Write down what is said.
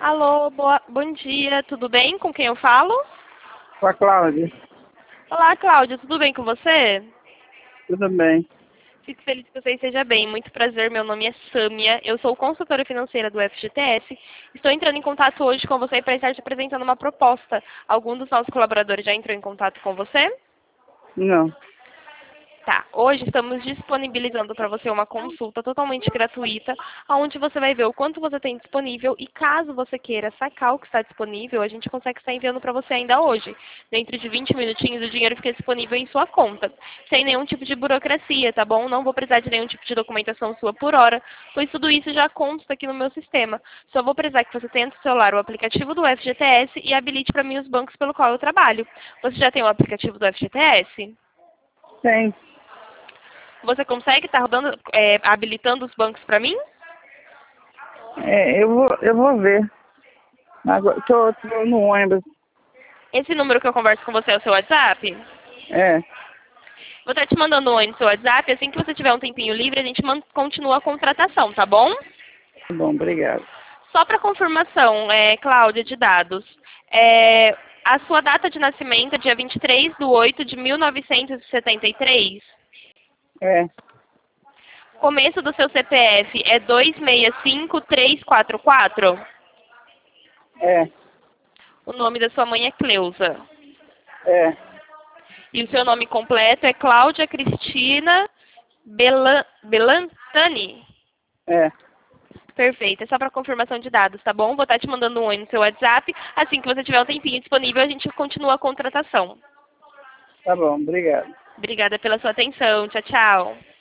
Alô, bom dia, tudo bem? Com quem eu falo? Com a Cláudia. Olá, Cláudia, tudo bem com você? Tudo bem. Fico feliz que você esteja bem. Muito prazer, meu nome é Sâmia, eu sou consultora financeira do FGTS. Estou entrando em contato hoje com você para estar te apresentando uma proposta. Algum dos nossos colaboradores já entrou em contato com você? Não. Tá, hoje estamos disponibilizando para você uma consulta totalmente gratuita, onde você vai ver o quanto você tem disponível e caso você queira sacar o que está disponível, a gente consegue estar enviando para você ainda hoje. Dentro de 20 minutinhos o dinheiro fica disponível em sua conta, sem nenhum tipo de burocracia, tá bom? Não vou precisar de nenhum tipo de documentação sua por hora, pois tudo isso já consta aqui no meu sistema. Só vou precisar que você tenha no celular o aplicativo do FGTS e habilite para mim os bancos pelo qual eu trabalho. Você já tem o aplicativo do FGTS? Tem. Você consegue estar rodando, habilitando os bancos para mim? Eu vou ver. Agora, tô no ônibus. Esse número que eu converso com você é o seu WhatsApp? É. Vou estar te mandando um oi no seu WhatsApp. Assim que você tiver um tempinho livre, a gente continua a contratação, tá bom? Tá bom, obrigado. Só para confirmação, Cláudia, de dados. A sua data de nascimento é dia 23/8/1973? É. Começo do seu CPF é 265344? É. O nome da sua mãe é Cleusa. É. E o seu nome completo é Cláudia Cristina Belantani? É. Perfeito, é só para confirmação de dados, tá bom? Vou estar te mandando um oi no seu WhatsApp. Assim que você tiver um tempinho disponível, a gente continua a contratação. Tá bom, obrigado. Obrigada pela sua atenção. Tchau, tchau.